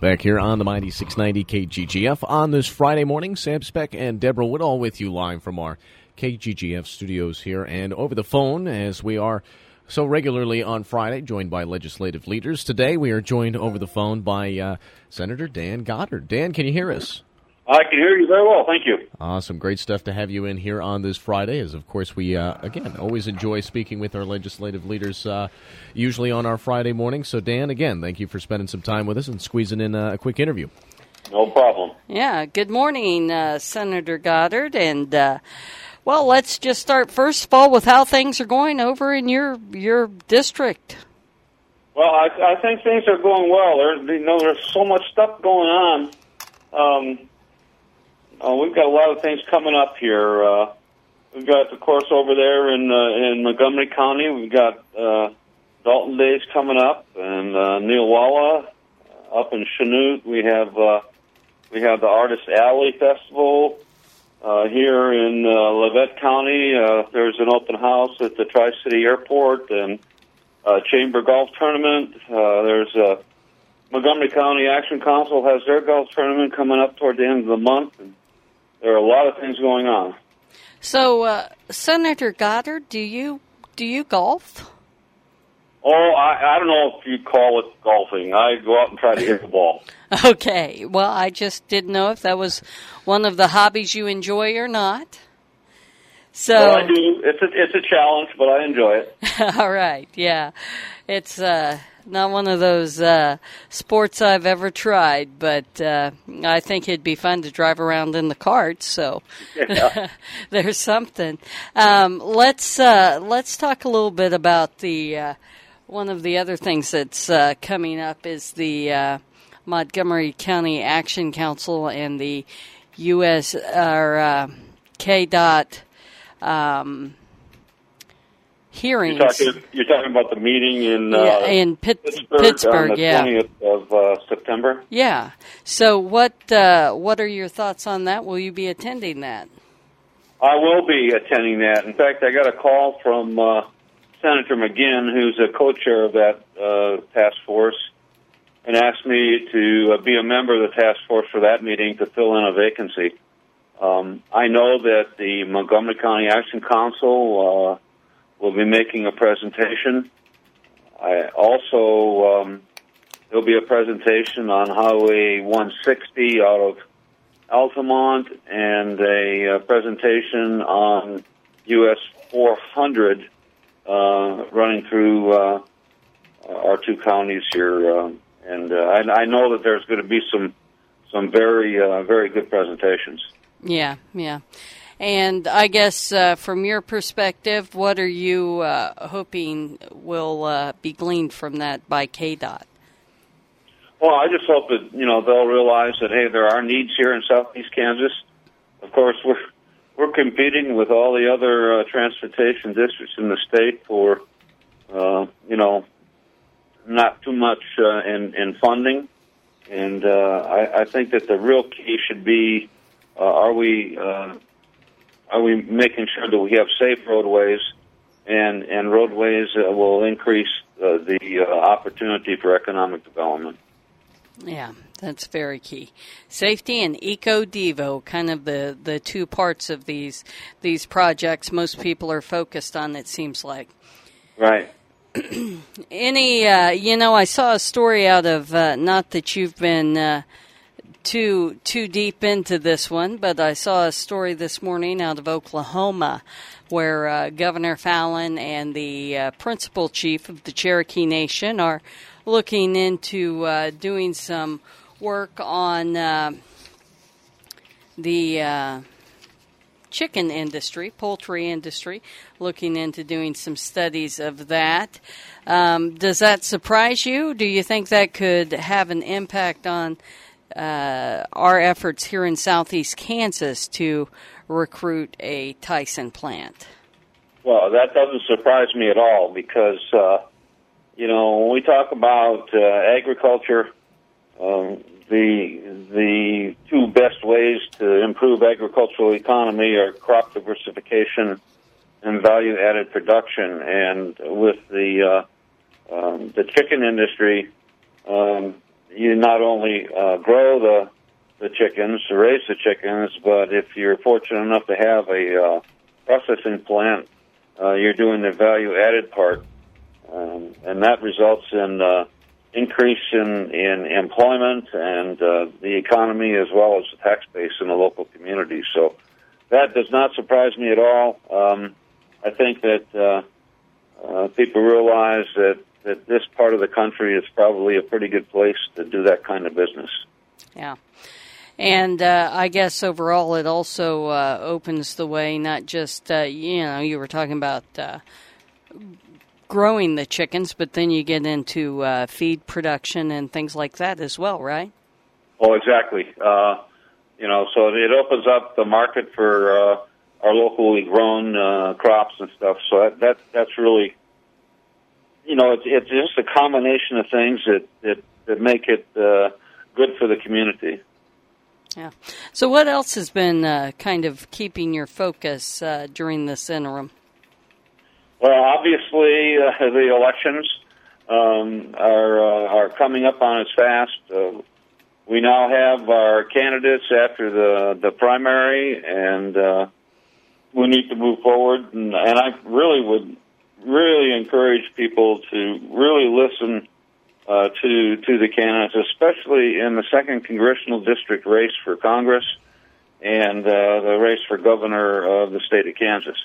Back here on the Mighty 690 KGGF on this Friday morning, Sam Speck and Deborah Woodall with you live from our KGGF studios here and over the phone, as we are so regularly on Friday, joined by legislative leaders. Today we are joined over the phone by Senator Dan Goddard. Dan, can you hear us? I can hear you very well, thank you. Awesome, great stuff to have you in here on this Friday, as of course we, again, always enjoy speaking with our legislative leaders, usually on our Friday morning. So Dan, again, thank you for spending some time with us and squeezing in a quick interview. No problem. Yeah, good morning, Senator Goddard, and well, let's just start first of all with how things are going over in your district. Well, I think things are going well. There's so much stuff going on. We've got a lot of things coming up here. We've got, of course, over there in Montgomery County, we've got Dalton Days coming up, and Neowalla up in Chanute. We have the Artist Alley Festival here in Livette County. There's an open house at the Tri-City Airport and Chamber Golf Tournament. There's Montgomery County Action Council has their golf tournament coming up toward the end of the month. And there are a lot of things going on. So, Senator Goddard, do you golf? Oh, I don't know if you'd call it golfing. I go out and try to hit the ball. Okay. Well, I just didn't know if that was one of the hobbies you enjoy or not. So well, I do. It's a challenge, but I enjoy it. All right. Yeah. It's not one of those sports I've ever tried, but I think it'd be fun to drive around in the cart. So yeah. There's something. Let's talk a little bit about the one of the other things that's coming up is the Montgomery County Action Council and the U.S. or KDOT hearings. You're talking about the meeting in Pittsburgh on the 20th of September? Yeah. So what are your thoughts on that? Will you be attending that? I will be attending that. In fact, I got a call from Senator McGinn, who's a co-chair of that task force, and asked me to be a member of the task force for that meeting to fill in a vacancy. I know that the Montgomery County Action Council will be making a presentation. I also there'll be a presentation on Highway 160 out of Altamont, and a presentation on US 400 running through our two counties here. And I know that there's going to be some very very good presentations. Yeah. And I guess from your perspective, what are you hoping will be gleaned from that by KDOT? Well, I just hope that they'll realize that hey, there are needs here in Southeast Kansas. Of course, we're competing with all the other transportation districts in the state for not too much in funding, and I think that the real key should be are we making sure that we have safe roadways, and roadways will increase the opportunity for economic development. Yeah, that's very key. Safety and eco-devo, kind of the two parts of these projects most people are focused on, it seems like. Right. I saw a story out of, not that you've been too deep into this one, but I saw a story this morning out of Oklahoma where Governor Fallin and the principal chief of the Cherokee Nation are looking into doing some work on the chicken industry, poultry industry, looking into doing some studies of that. Does that surprise you? Do you think that could have an impact on our efforts here in Southeast Kansas to recruit a Tyson plant? Well, that doesn't surprise me at all because, when we talk about agriculture, the two best ways to improve agricultural economy are crop diversification and value-added production. And with the chicken industry, you not only grow the chickens, to raise the chickens, but if you're fortunate enough to have a processing plant, you're doing the value-added part, and that results in increase in employment and the economy as well as the tax base in the local community. So that does not surprise me at all. I think that people realize that this part of the country is probably a pretty good place to do that kind of business. Yeah. And I guess overall it also opens the way, not just, you were talking about growing the chickens, but then you get into feed production and things like that as well, right? Oh, exactly. So it opens up the market for our locally grown crops and stuff. So that's really, it's just a combination of things that make it good for the community. Yeah. So what else has been kind of keeping your focus during this interim? Well, obviously, the elections are coming up on us fast. We now have our candidates after the primary, and we need to move forward. And I really would encourage people to really listen to the candidates, especially in the 2nd Congressional District race for Congress and the race for governor of the state of Kansas.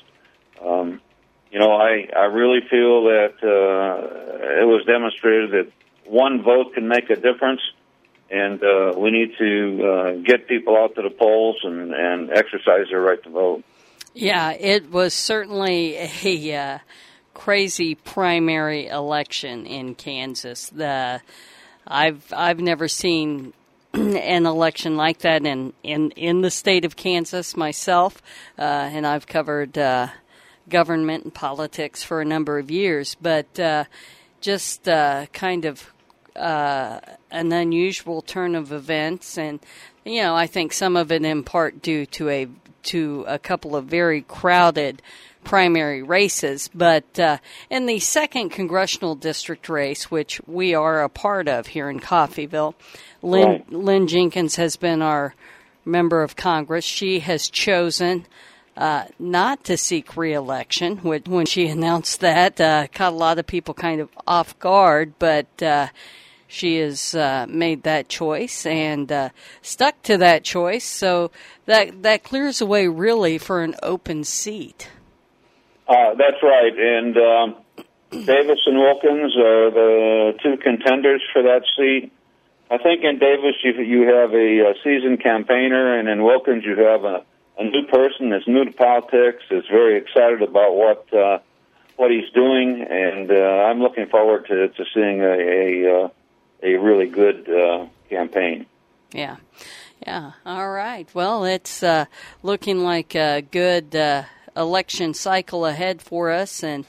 I really feel that it was demonstrated that one vote can make a difference, and we need to get people out to the polls and exercise their right to vote. Yeah, it was certainly a crazy primary election in Kansas. I've never seen an election like that in the state of Kansas myself, and I've covered government and politics for a number of years, but just kind of an unusual turn of events, and I think some of it in part due to a couple of very crowded primary races, but in the 2nd Congressional District race, which we are a part of here in Coffeyville, Lynn Jenkins has been our member of Congress. She has chosen not to seek re-election. When she announced that, caught a lot of people kind of off guard, but she has made that choice and stuck to that choice, so that clears the way really for an open seat. That's right, and Davis and Wilkins are the two contenders for that seat. I think in Davis you have a seasoned campaigner, and in Wilkins you have a new person that's new to politics, is very excited about what he's doing, and I'm looking forward to seeing a really good campaign. Yeah. All right. Well, it's looking like a good election cycle ahead for us, and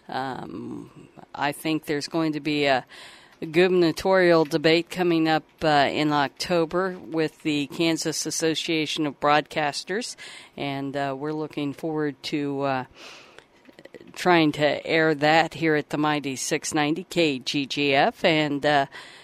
I think there's going to be a gubernatorial debate coming up in October with the Kansas Association of Broadcasters, and we're looking forward to trying to air that here at the Mighty 690 KGGF, and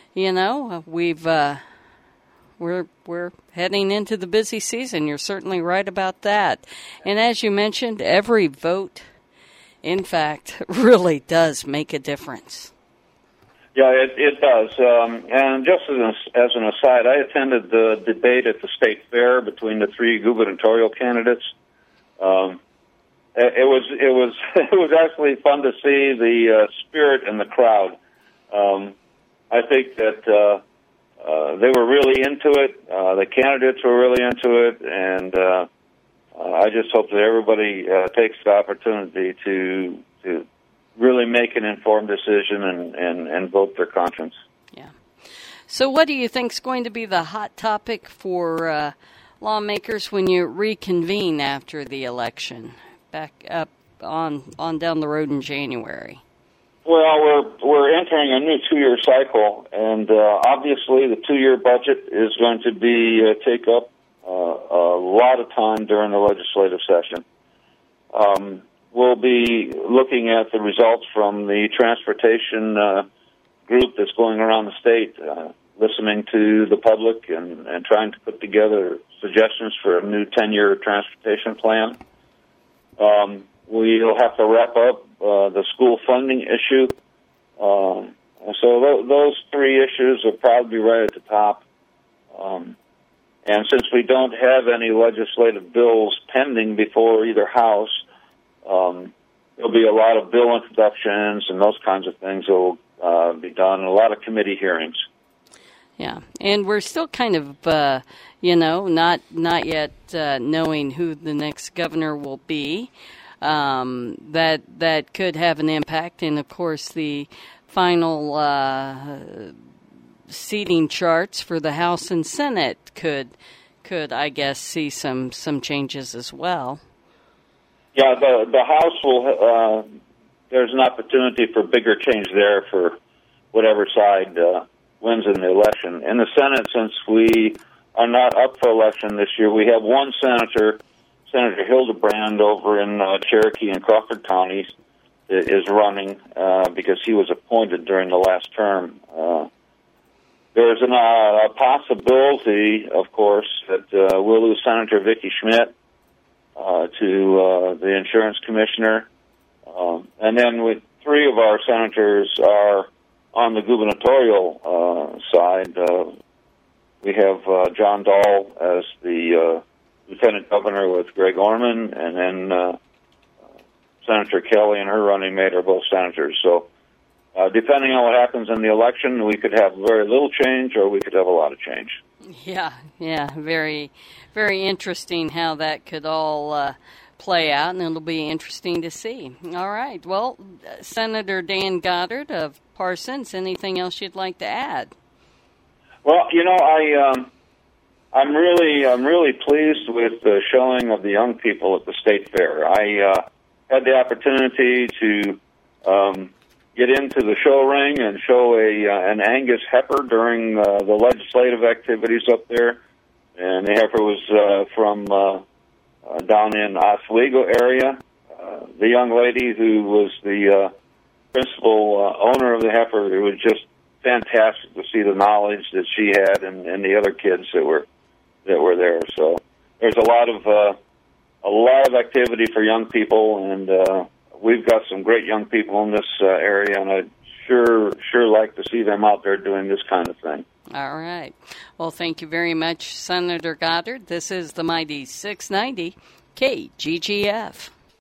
we're heading into the busy season. You're certainly right about that. And as you mentioned, every vote, in fact, really does make a difference. Yeah, it does. And just as an aside, I attended the debate at the state fair between the three gubernatorial candidates. It was actually fun to see the spirit in the crowd. I think that they were really into it. The candidates were really into it, and I just hope that everybody takes the opportunity to really make an informed decision and vote their conscience. Yeah. So what do you think is going to be the hot topic for lawmakers when you reconvene after the election, back up on down the road in January? Well, we're entering a new 2-year cycle, and obviously the 2-year budget is going to be take up a lot of time during the legislative session. We'll be looking at the results from the transportation group that's going around the state. listening to the public and trying to put together suggestions for a new 10-year transportation plan. We'll have to wrap up the school funding issue. So those three issues will probably be right at the top. And since we don't have any legislative bills pending before either house, there'll be a lot of bill introductions and those kinds of things that will be done, and a lot of committee hearings. Yeah, and we're still kind of, not yet knowing who the next governor will be. That could have an impact, and of course the final seating charts for the House and Senate could I guess see some changes as well. Yeah, the House will. There's an opportunity for bigger change there for whatever side wins in the election. In the Senate, since we are not up for election this year, we have one senator, Senator Hildebrand, over in Cherokee and Crawford counties, is running because he was appointed during the last term. There's a possibility, of course, that we'll lose Senator Vicki Schmidt to the insurance commissioner. And then with three of our senators are on the gubernatorial side. We have John Dahl as the lieutenant governor with Greg Orman, and then Senator Kelly and her running mate are both senators. So depending on what happens in the election, we could have very little change or we could have a lot of change. Yeah, very, very interesting how that could all play out, and it'll be interesting to see. All right. Well, Senator Dan Goddard of Parsons, anything else you'd like to add? Well, I'm really pleased with the showing of the young people at the state fair. I had the opportunity to get into the show ring and show an Angus heifer during the legislative activities up there, and the heifer was from down in Oswego area. The young lady who was the principal owner of the heifer, it was just fantastic to see the knowledge that she had and the other kids that were there. So there's a lot of activity for young people, and we've got some great young people in this area, and I'd sure like to see them out there doing this kind of thing. All right. Well, thank you very much, Senator Goddard. This is the Mighty 690 KGGF.